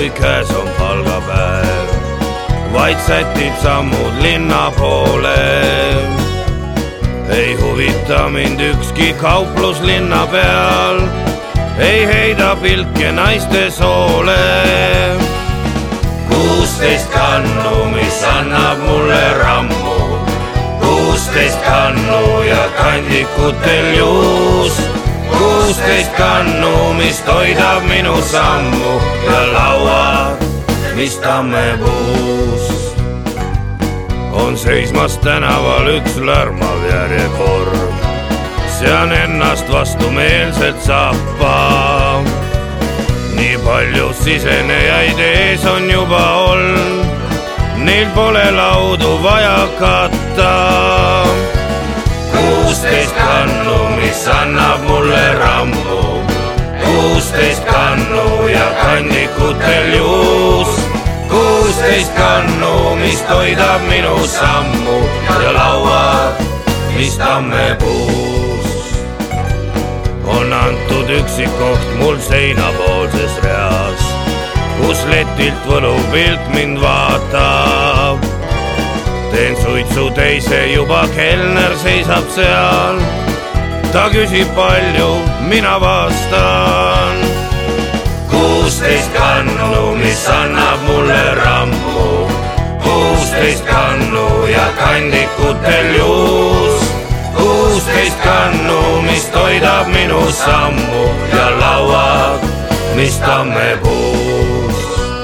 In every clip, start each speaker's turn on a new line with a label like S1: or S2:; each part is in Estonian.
S1: kui käes on palgapäev, vaid sätid sammud linna poole. Ei huvita mind ükski kauplus linna peal, ei heida pilke naiste soole. 16 kannu, mis annab mulle rammu, 16 kannu ja kandikutel juus. 16 kannu, mis toidab minu sammu ja lauad, mis tammepuust. On seismas tänaval üks lärmav järjekord, sean ennast vastumeelselt sappa. Nii palju sisenejaid ees on juba olnud, neil pole laudu vaja katta. 16 kannu, mis annab mulle rammu, 16 kannu ja kandikutel juus. 16 kannu, mis toidab minu sammu ja lauad, mis tammepuust. On antud üksik koht mul seinapoolses reas, kus letilt võlupilt mind vaatab. Teen suitsu teise, juba kelner seisab seal. Ta küsib palju, mina vastan. 16 kannu, mis annab mulle rammu, 16 kannu ja kandikutel juus. 16 kannu, mis toidab minu sammu ja lauad, mis tammepuust.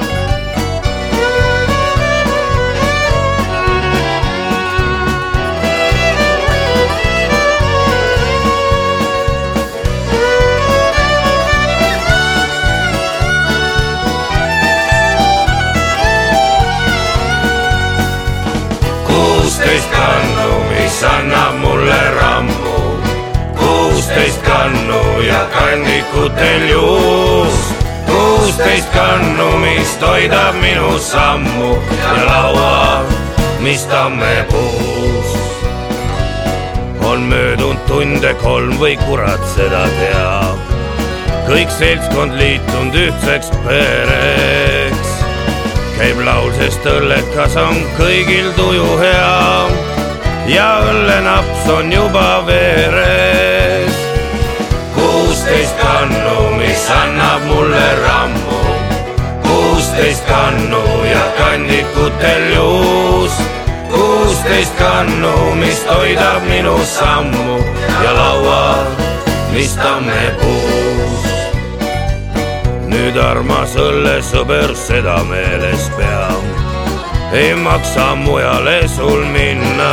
S1: Kannu, mis annab mulle rammu, 16 kannu ja kandikutel juus. 16 kannu, mis toidab minu sammu ja lauad, mis tammepuust. On möödunud tunde 3 või kurat seda teab, kõik seltskond liitunud ühtseks pereks. Käib laul, sest õllekas on kõigil tuju hea ja õllenaps on juba veres. 16 kannu, mis annab mulle rammu, 16 kannu ja kandikutel juus. 16 kannu, mis toidab minu sammu ja lauad, mis tammepuust. Nüüd armas õllesõber seda meeles pea, ei maksa mujale sul minna,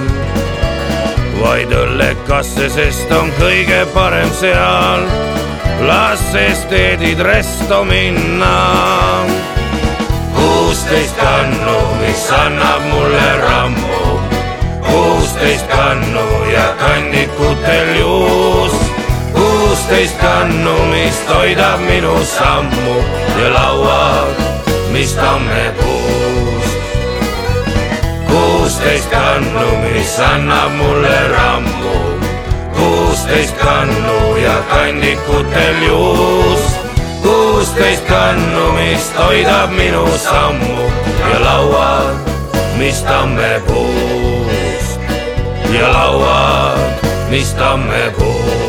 S1: vaid õllekasse, sest on kõige parem seal. Las esteedid resto minna. 16 kannu, mis annab mulle rammu, 16 kannu ja kandikutel juus. 16 kannu, mis toidab minu sammu ja lauad, mis tammepuust. 16 kannu, mis annab mulle rammu, 16 kannu ja kandikutel juus. 16 kannu, mis toidab minu sammu ja lauad, mis tammepuust. Ja lauad, mis tammepuust.